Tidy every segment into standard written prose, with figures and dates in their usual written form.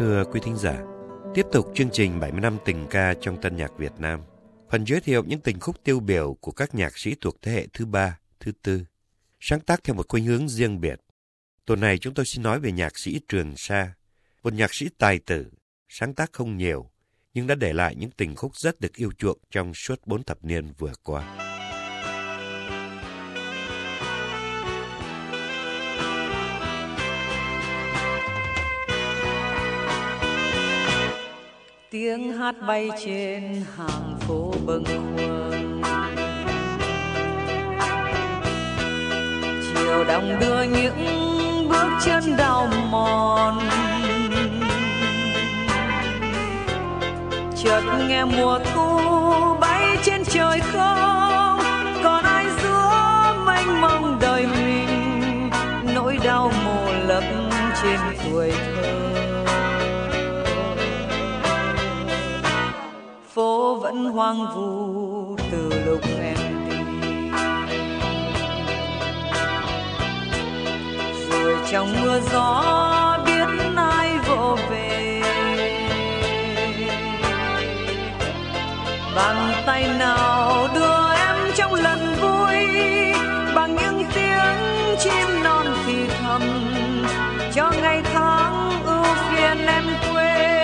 Thưa quý thính giả, tiếp tục chương trình 70 năm tình ca trong tân nhạc Việt Nam. Phần giới thiệu những tình khúc tiêu biểu của các nhạc sĩ thuộc thế hệ thứ ba, thứ tư, sáng tác theo một khuynh hướng riêng biệt. Tuần này chúng tôi xin nói về nhạc sĩ Trường Sa, một nhạc sĩ tài tử, sáng tác không nhiều, nhưng đã để lại những tình khúc rất được yêu chuộng trong suốt 4 thập niên vừa qua. Tiếng hát bay trên hàng phố bâng khuâng, chiều đong đưa những bước chân đau mòn. Chợt nghe mùa thu bay trên trời không, còn ai giữa mênh mông đời mình, nỗi đau mồ lấp trên tuổi thơ. Phố vẫn hoang vu từ lúc em đi, rồi trong mưa gió biết ai vỗ về. Bàn tay nào đưa em trong lần vui, bằng những tiếng chim non thì thầm, cho ngày tháng ưu phiền em quên.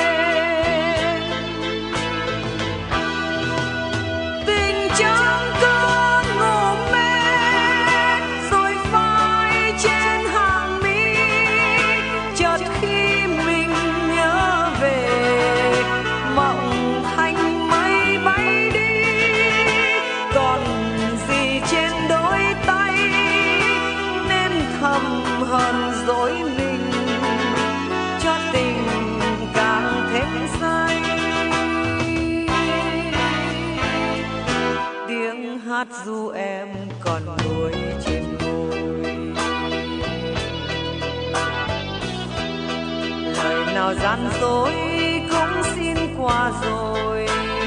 Hờn dỗi mình cho tình càng thêm say. Tiếng hát ru em còn nuối trên môi, lời nào gian dối cũng xin qua rồi,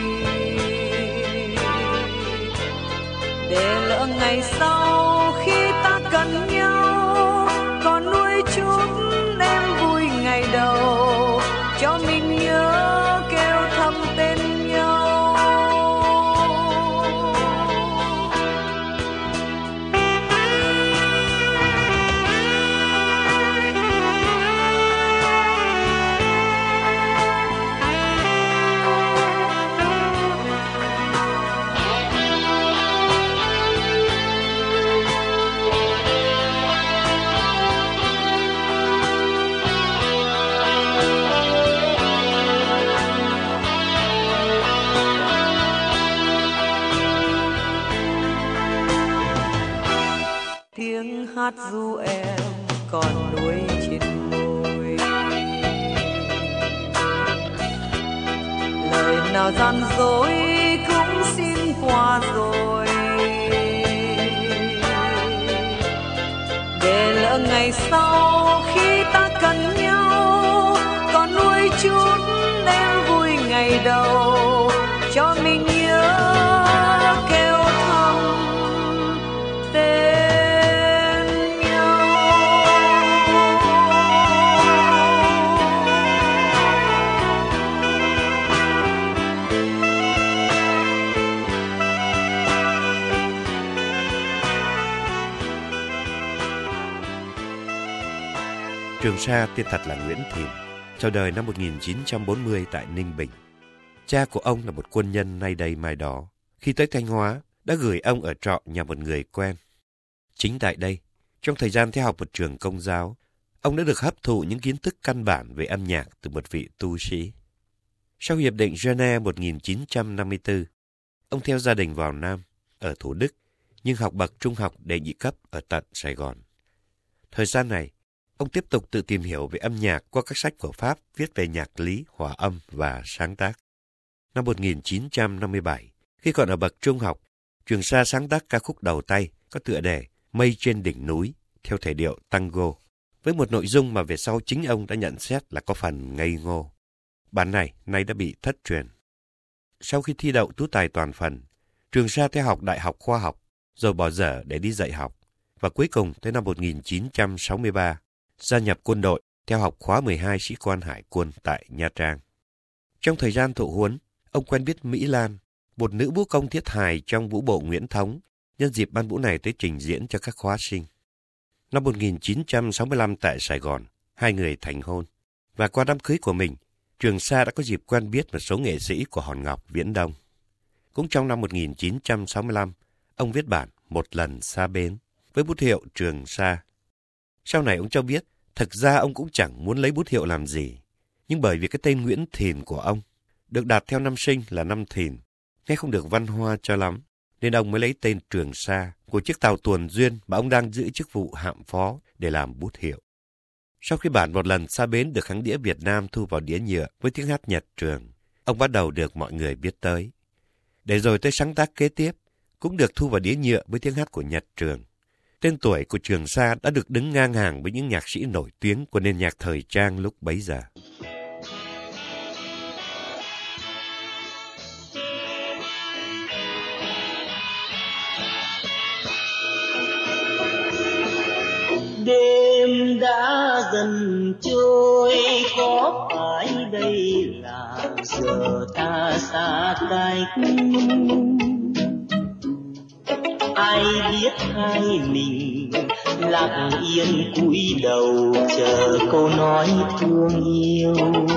để lỡ ngày sau khi ta cần nhau, còn nuôi chút em vui ngày đầu, cho mình nhớ kêu thầm tên nhau. Tiếng hát ru em còn nuối trên môi, lời nào gian dối cũng xin qua rồi, để lỡ ngày sau khi ta cần nhau, còn nuôi chút em vui ngày đầu, cho mình nhớ kêu thầm tên. Trường Sa tên thật là Nguyễn Thìn, chào đời năm 1940 tại Ninh Bình. Cha của ông là một quân nhân nay đây mai đó. Khi tới Thanh Hóa, đã gửi ông ở trọ nhà một người quen. Chính tại đây, trong thời gian theo học một trường công giáo, ông đã được hấp thụ những kiến thức căn bản về âm nhạc từ một vị tu sĩ. Sau Hiệp định Geneva 1954, ông theo gia đình vào Nam, ở Thủ Đức, nhưng học bậc trung học đệ nhị cấp ở tận Sài Gòn. Thời gian này, ông tiếp tục tự tìm hiểu về âm nhạc qua các sách của Pháp viết về nhạc lý, hòa âm và sáng tác. Năm 1957, khi còn ở bậc trung học, Trường Sa sáng tác ca khúc đầu tay có tựa đề Mây trên đỉnh núi theo thể điệu tango, với một nội dung mà về sau chính ông đã nhận xét là có phần ngây ngô. Bản này nay đã bị thất truyền. Sau khi thi đậu tú tài toàn phần, Trường Sa theo học Đại học Khoa học, rồi bỏ dở để đi dạy học, và cuối cùng tới năm 1963, gia nhập quân đội theo học khóa 12 sĩ quan hải quân tại Nha Trang. Trong thời gian thụ huấn, ông quen biết Mỹ Lan, một nữ vũ công thiết hài trong vũ bộ Nguyễn Thống, nhân dịp ban vũ này tới trình diễn cho các khóa sinh. Năm 1965 tại Sài Gòn, hai người thành hôn. Và qua đám cưới của mình, Trường Sa đã có dịp quen biết một số nghệ sĩ của Hòn Ngọc Viễn Đông. Cũng trong năm 1965, ông viết bản Một lần xa bến với bút hiệu Trường Sa. Sau này ông cho biết, thực ra ông cũng chẳng muốn lấy bút hiệu làm gì. Nhưng bởi vì cái tên Nguyễn Thìn của ông được đặt theo năm sinh là năm Thìn, nghe không được văn hoa cho lắm, nên ông mới lấy tên Trường Sa của chiếc tàu tuần duyên mà ông đang giữ chức vụ hạm phó để làm bút hiệu. Sau khi bản Một lần xa bến được hãng đĩa Việt Nam thu vào đĩa nhựa với tiếng hát Nhật Trường, ông bắt đầu được mọi người biết tới. Để rồi tới sáng tác kế tiếp, cũng được thu vào đĩa nhựa với tiếng hát của Nhật Trường. Tên tuổi của Trường Sa đã được đứng ngang hàng với những nhạc sĩ nổi tiếng của nền nhạc thời trang lúc bấy giờ. Đêm đã dần trôi, có phải đây là giờ ta xa cách? Ai biết hai mình lặng yên cúi đầu chờ câu nói thương yêu.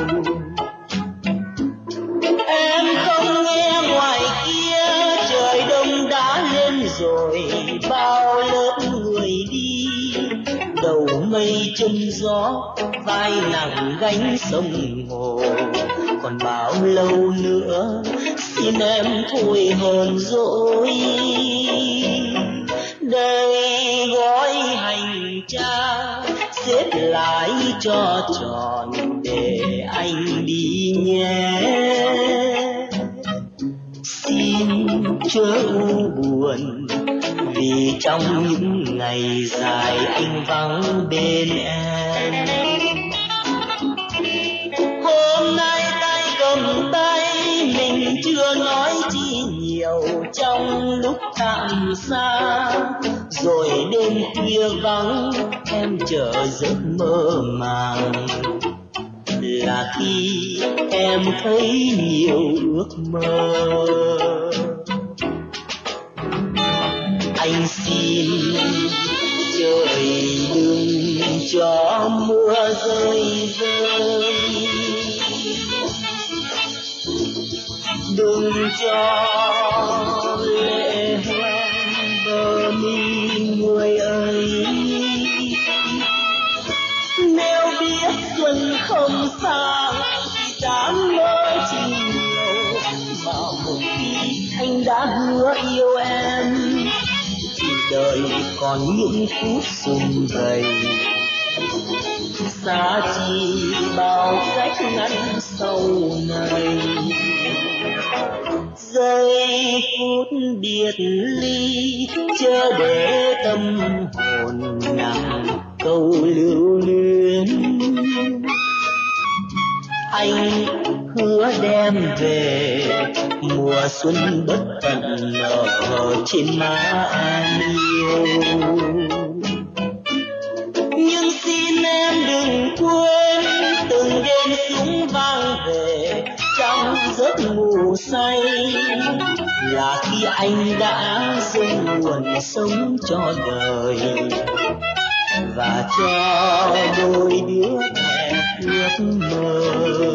Em không nghe ngoài kia trời đông đã lên rồi, bao lớp người đi đầu mây chân gió, vai nặng gánh sông hồ. Còn bao lâu nữa xin em thôi hờn dỗi, đây gói hành trang xếp lại cho tròn để anh đi nhé. Xin chớ u buồn vì trong những ngày dài anh vắng bên em. Hôm nay tay cầm tay mình chưa nói chi nhiều trong lúc tạm xa, rồi đêm khuya vắng em chờ giấc mơ màng, là khi em thấy nhiều ước mơ. Anh xin trời đừng cho mưa rơi rơi, đừng cho lệ hoen bờ mi người ơi. Nếu biết xuân không xa thì dám mơ chi nhiều, bảo một khi anh đã hứa yêu em thì đời còn những phút sum vầy. Xa chi bao cách ngắn sau này, giây phút biệt ly chớ để tâm hồn nặng câu lưu luyến. Anh hứa đem về mùa xuân bất tận nở trên má em yêu. Nhưng xin em đừng quên từng đêm súng vang về trong giấc ngủ say, là khi anh đã dâng nguồn sống cho đời và cho đôi đứa trẻ ước mơ.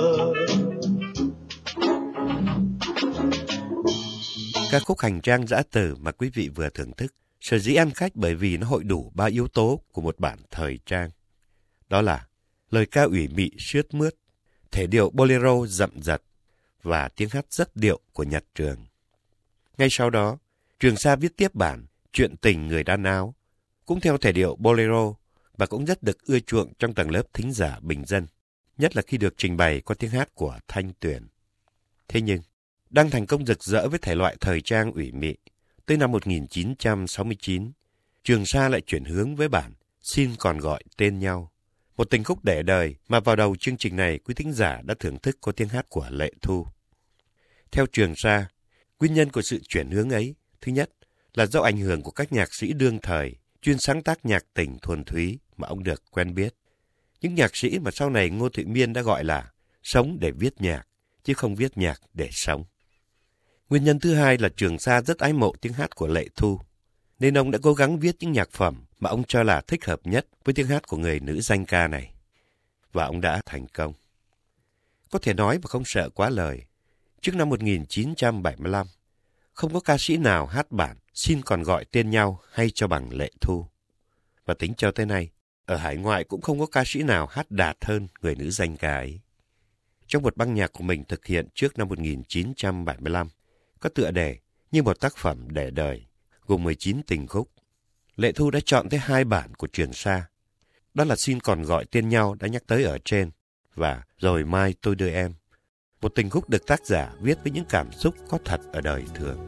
Ca khúc Hành trang giã từ mà quý vị vừa thưởng thức sở dĩ ăn khách bởi vì nó hội đủ ba yếu tố của một bản thời trang. Đó là lời ca ủy mị sướt mướt, thể điệu bolero dậm dật và tiếng hát rất điệu của Nhật Trường. Ngay sau đó, Trường Sa viết tiếp bản Chuyện tình người đan áo, cũng theo thể điệu bolero và cũng rất được ưa chuộng trong tầng lớp thính giả bình dân, nhất là khi được trình bày qua tiếng hát của Thanh Tuyền. Thế nhưng, đang thành công rực rỡ với thể loại thời trang ủy mị, tới năm 1969, Trường Sa lại chuyển hướng với bản Xin còn gọi tên nhau, một tình khúc để đời mà vào đầu chương trình này quý thính giả đã thưởng thức qua tiếng hát của Lệ Thu. Theo Trường Sa, nguyên nhân của sự chuyển hướng ấy, thứ nhất là do ảnh hưởng của các nhạc sĩ đương thời chuyên sáng tác nhạc tình thuần túy mà ông được quen biết, Những nhạc sĩ mà sau này Ngô Thụy Miên đã gọi là sống để viết nhạc, chứ không viết nhạc để sống. Nguyên nhân thứ hai là Trường Sa rất ái mộ tiếng hát của Lệ Thu, nên ông đã cố gắng viết những nhạc phẩm mà ông cho là thích hợp nhất với tiếng hát của người nữ danh ca này. Và ông đã thành công. Có thể nói mà không sợ quá lời, trước năm 1975, không có ca sĩ nào hát bản Xin Còn Gọi Tên Nhau hay cho bằng Lệ Thu. Và tính cho tới nay, ở hải ngoại cũng không có ca sĩ nào hát đạt hơn người nữ danh ca ấy. Trong một băng nhạc của mình thực hiện trước năm 1975, có tựa đề Như Một Tác Phẩm Để Đời, gồm 19 tình khúc. Lệ Thu đã chọn tới 2 bản của Trường Sa. Đó là Xin Còn Gọi Tên Nhau đã nhắc tới ở trên và Rồi Mai Tôi Đưa Em, một tình khúc được tác giả viết với những cảm xúc có thật ở đời thường.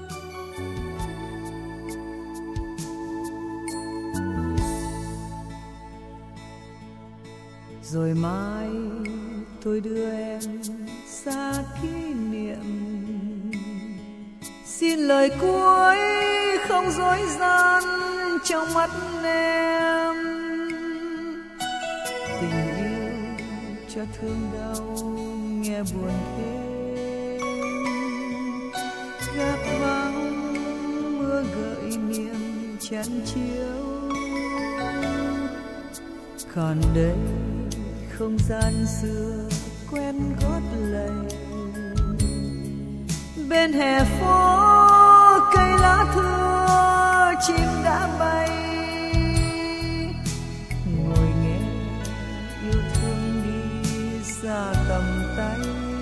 Rồi mai tôi đưa em xa kỷ niệm, xin lời cuối không dối gian trong mắt em. Tình yêu cho thương đau nghe buồn thêm, gác vắng mưa gợi niềm chán chiếu. Còn đây không gian xưa quen gót lầy, bên hè phố cây lá thưa chim đã bay. Ngồi nghe yêu thương đi xa tầm tay,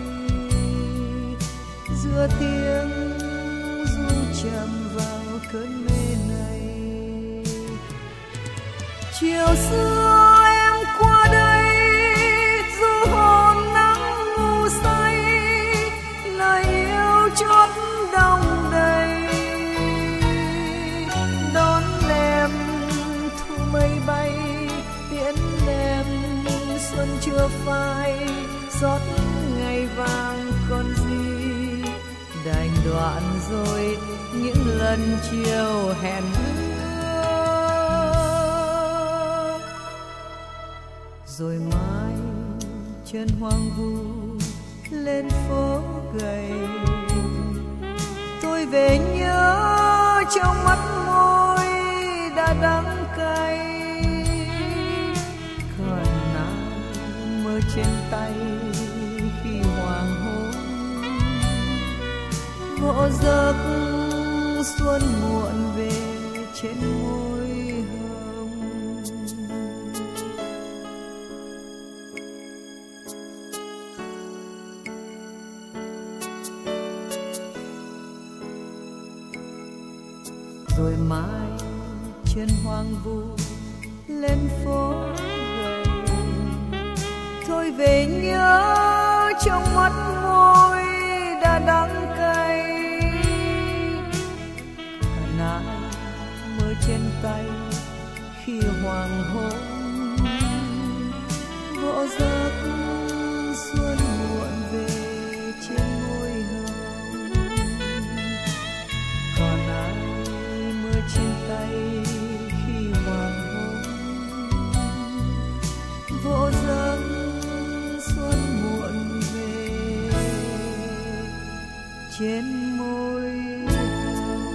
giữa tiếng ru chạm vào cơn mê này. Chiều xưa em qua đây du hồn nắng ngủ say, lời yêu chót đong đầy. Đón em thu mây bay, tiễn em xuân chưa phai. Xót ngày vàng còn gì, đành đoạn rồi những lần chiều hẹn ước. Rồi mai chân hoang vu lên phố gầy, tôi về nhớ trong mắt môi đã đắng cay. Còn nắng mơ trên tay khi hoàng hôn, vỗ giấc xuân muộn về trên môi hồng. Rồi mai trên hoang vu lên phố gầy, thôi về nhớ trong mắt môi đã đắng cay. Cả nắng mơ trên tay khi hoàng hôn, vỗ giấc xuân muộn về trên môi hồng. Còn ai mơ trên tay khi hoàng hôn, vỗ giấc xuân muộn về trên môi hồng.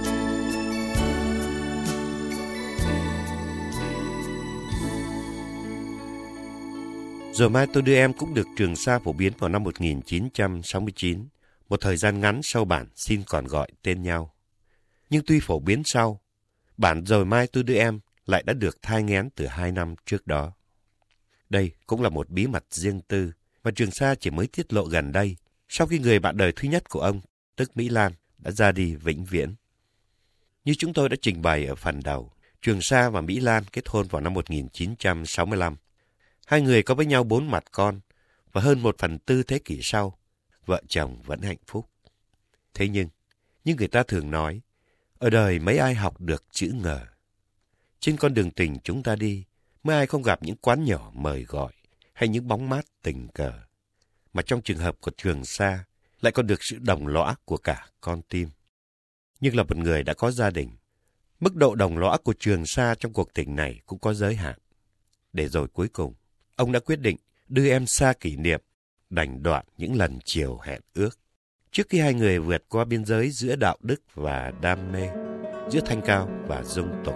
Rồi Mai Tôi Đưa Em cũng được Trường Sa phổ biến vào năm 1969, một thời gian ngắn sau bản Xin Còn Gọi Tên Nhau. Nhưng tuy phổ biến sau, bản Rồi Mai Tôi Đưa Em lại đã được thai nghén từ 2 năm trước đó. Đây cũng là một bí mật riêng tư mà Trường Sa chỉ mới tiết lộ gần đây, sau khi người bạn đời thứ nhất của ông, tức Mỹ Lan, đã ra đi vĩnh viễn. Như chúng tôi đã trình bày ở phần đầu, Trường Sa và Mỹ Lan kết hôn vào năm 1965. Hai người có với nhau 4 mặt con, và hơn 1/4 thế kỷ sau, vợ chồng vẫn hạnh phúc. Thế nhưng, như người ta thường nói, ở đời mấy ai học được chữ ngờ. Trên con đường tình chúng ta đi, mấy ai không gặp những quán nhỏ mời gọi, hay những bóng mát tình cờ. Mà trong trường hợp của Trường Sa, lại còn được sự đồng lõa của cả con tim. Nhưng là một người đã có gia đình, mức độ đồng lõa của Trường Sa trong cuộc tình này cũng có giới hạn. Để rồi cuối cùng, ông đã quyết định đưa em xa kỷ niệm, đành đoạn những lần chiều hẹn ước. Trước khi hai người vượt qua biên giới giữa đạo đức và đam mê, giữa thanh cao và dung tục.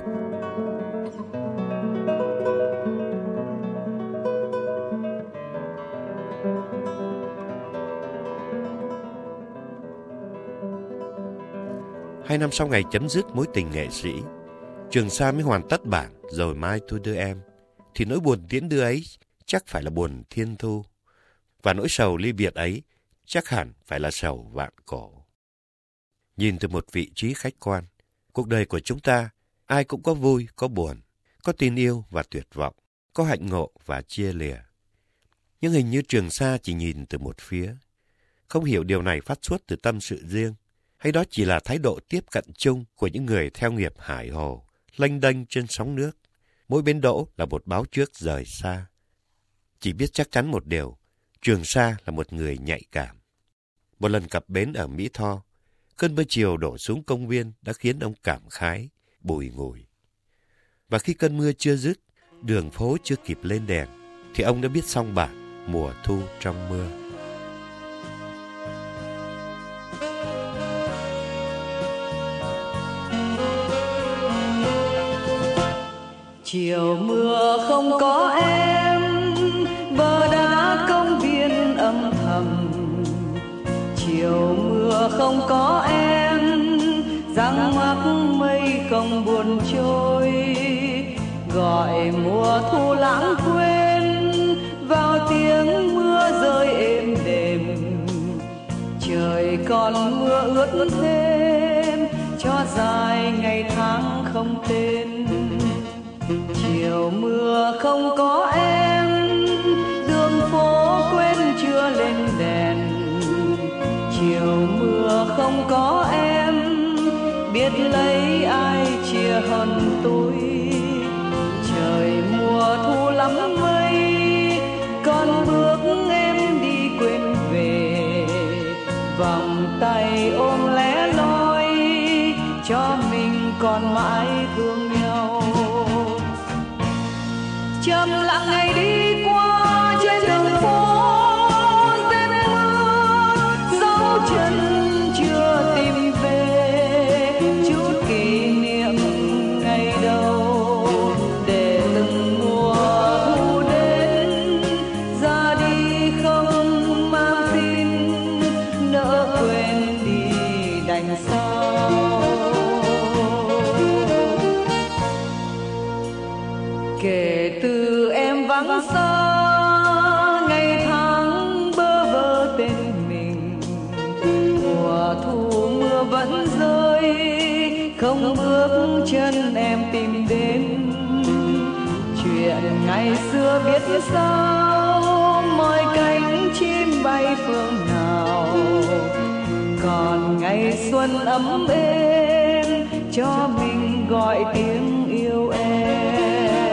Hai năm sau ngày chấm dứt mối tình nghệ sĩ, Trường Sa mới hoàn tất bản Rồi Mai Tôi Đưa Em, thì nỗi buồn tiễn đưa ấy chắc phải là buồn thiên thu, và nỗi sầu ly biệt ấy chắc hẳn phải là sầu vạn cổ. Nhìn từ một vị trí khách quan, cuộc đời của chúng ta ai cũng có vui, có buồn, có tin yêu và tuyệt vọng, có hạnh ngộ và chia lìa. Nhưng hình như Trường Sa chỉ nhìn từ một phía, không hiểu điều này phát xuất từ tâm sự riêng, hay đó chỉ là thái độ tiếp cận chung của những người theo nghiệp hải hồ, lênh đênh trên sóng nước. Mỗi bến đỗ là một báo trước rời xa. Chỉ biết chắc chắn một điều, Trường Sa là một người nhạy cảm. Một lần cập bến ở Mỹ Tho, cơn mưa chiều đổ xuống công viên đã khiến ông cảm khái, bùi ngùi. Và khi cơn mưa chưa dứt, đường phố chưa kịp lên đèn, thì ông đã biết xong bản Mùa Thu Trong Mưa. Chiều mưa không có em, bờ đá công viên âm thầm. Chiều mưa không có em, dáng mắc mây không buồn trôi. Gọi mùa thu lãng quên vào tiếng mưa rơi êm đềm. Trời còn mưa ướt thêm cho dài ngày tháng không tên. Chiều mưa không có em, đường phố quên chưa lên đèn. Chiều mưa không có em, biết lấy ai chia hơn tôi. Trời mùa thu lắm mây, con bước em đi quên về. Vòng tay ôm lẻ loi, cho mình còn mãi thương nhau. Chậm lặng ngày đi qua trên đường phố rét mưa, dấu chân chưa tìm về chút kỷ niệm ngày đầu. Để từng mùa thu đến ra đi không mang tin, nỡ quên đi đành sao. Kể từ em vắng xa, ngày tháng bơ vơ tên mình. Mùa thu mưa vẫn rơi, không bước chân em tìm đến. Chuyện ngày xưa biết sao, mọi cánh chim bay phương nào. Còn ngày xuân ấm êm, cho mình gọi tiếng yêu em.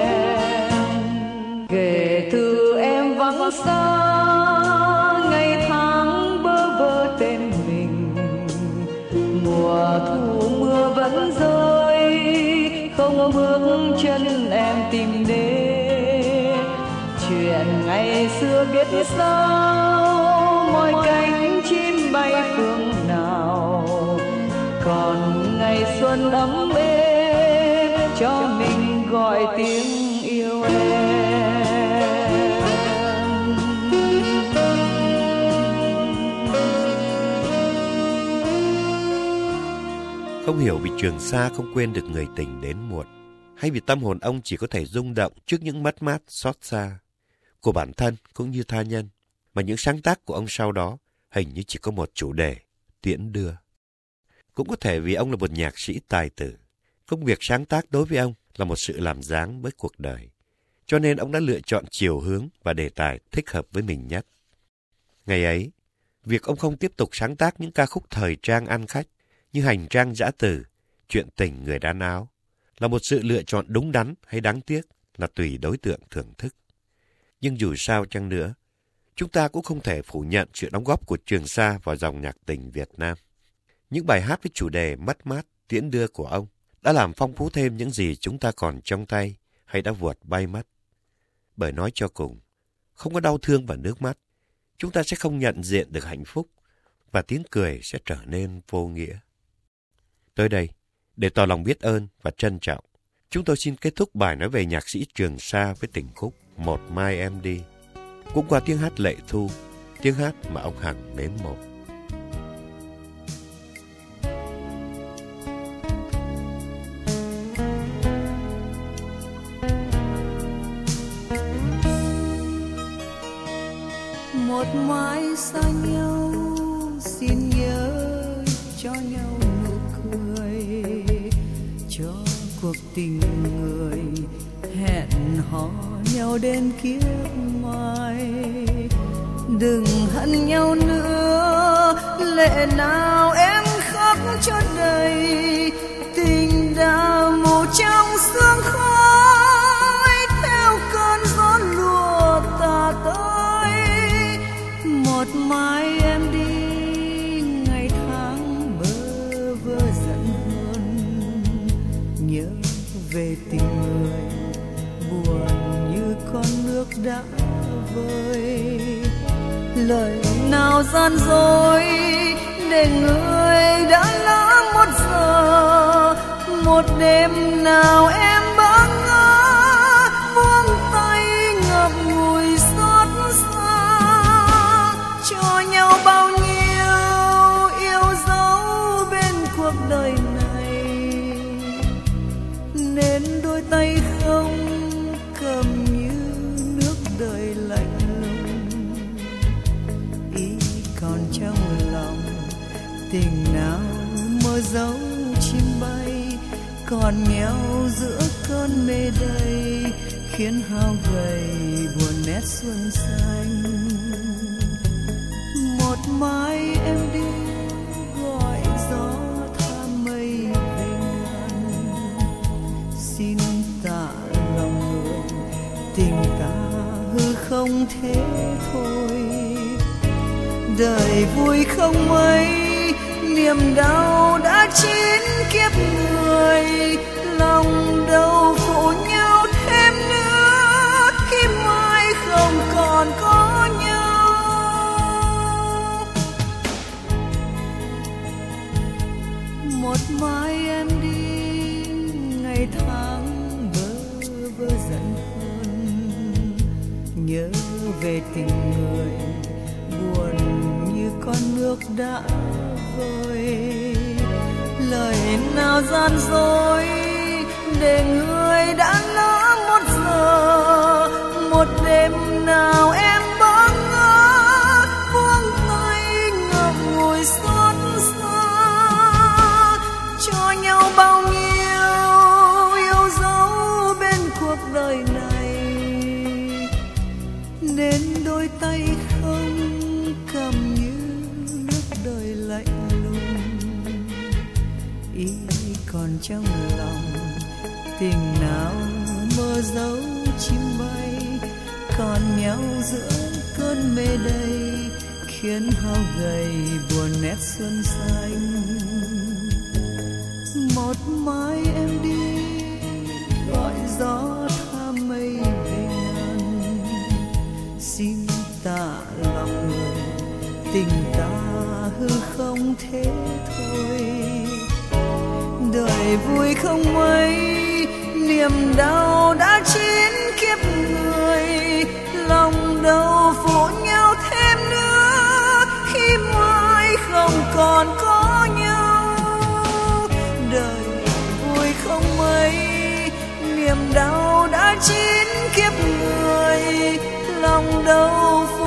Kể từ em vắng xa, ngày tháng bơ vơ tên mình. Mùa thu mưa vẫn rơi, không bước chân em tìm đến. Chuyện ngày xưa biết sao, mọi cánh chim bay phương nào. Còn ngày xuân ấm êm, cho mình gọi tiếng yêu em. Không hiểu vì Trường Sa không quên được người tình đến muộn, hay vì tâm hồn ông chỉ có thể rung động trước những mất mát xót xa của bản thân cũng như tha nhân, mà những sáng tác của ông sau đó hình như chỉ có một chủ đề, tiễn đưa. Cũng có thể vì ông là một nhạc sĩ tài tử, công việc sáng tác đối với ông là một sự làm dáng với cuộc đời, cho nên ông đã lựa chọn chiều hướng và đề tài thích hợp với mình nhất. Ngày ấy, việc ông không tiếp tục sáng tác những ca khúc thời trang ăn khách như Hành trang dã từ, Chuyện tình người đan áo là một sự lựa chọn đúng đắn hay đáng tiếc là tùy đối tượng thưởng thức. Nhưng dù sao chăng nữa, chúng ta cũng không thể phủ nhận sự đóng góp của Trường Sa vào dòng nhạc tình Việt Nam. Những bài hát với chủ đề mất mát, tiễn đưa của ông đã làm phong phú thêm những gì chúng ta còn trong tay hay đã vượt bay mất. Bởi nói cho cùng, không có đau thương và nước mắt, chúng ta sẽ không nhận diện được hạnh phúc và tiếng cười sẽ trở nên vô nghĩa. Tới đây, để tỏ lòng biết ơn và trân trọng, chúng tôi xin kết thúc bài nói về nhạc sĩ Trường Sa với tình khúc Một Mai Em Đi, cũng qua tiếng hát Lệ Thu, tiếng hát mà ông Hằng mến mộ. Một mai xa nhau, xin nhớ cho nhau nụ cười, cho cuộc tình người hẹn hò nhau đến kiếp mai. Đừng hận nhau nữa, lệ nào em khóc cho đầy, tình đã mù trong sương khói, theo cơn gió lùa tà tới. Một mai em đi, ngày tháng bơ vơ giận hờn, nhớ về tình người buồn như con nước đã vơi. Lời nào gian dối để người đã lỡ một giờ, một đêm nào em bỡ ngỡ, buông tay ngập ngùi xót xa. Cho nhau bao nhiêu yêu dấu bên cuộc đời này, nên đôi tay không cầm như nước đời lạnh lùng. Ý còn trong lòng, tình nào mơ dấu chim bay, còn nhau giữa cơn mê đầy, khiến hao gầy buồn nét xuân xanh. Một mai em đi, gọi gió tha mây về ngàn, xin tạ lòng người, tình ta hư không thế thôi. Đời vui không mấy, niềm đau đã chín kiếp người, lòng đâu phụ nhau thêm nữa, khi mai không còn có nhau. Một mai em đi, ngày tháng bơ vơ giận hơn, nhớ về tình người buồn như con nước đã vơi. Lời nào gian dối để người đã lỡ một giờ, một đêm nào em bỡ ngỡ, buông tay ngậm ngùi xót xa. Cho nhau bao nhiêu yêu dấu bên cuộc đời này, nên đôi tay không cầm như nước đời lạnh lùng. Ý còn trong lòng, tình nào mơ dấu chim bay, còn nhau giữa cơn mê đầy, khiến hao gầy buồn nét xuân xanh. Một mai em đi, gọi gió tha mây về ngàn, xin tạ lòng người, tình ta hư không thế thôi. Đời vui không mấy, niềm đau đã chín kiếp người, lòng đâu phụ nhau thêm nữa, khi mai không còn có nhau. Đời vui không mấy, niềm đau đã chín kiếp người, lòng đâu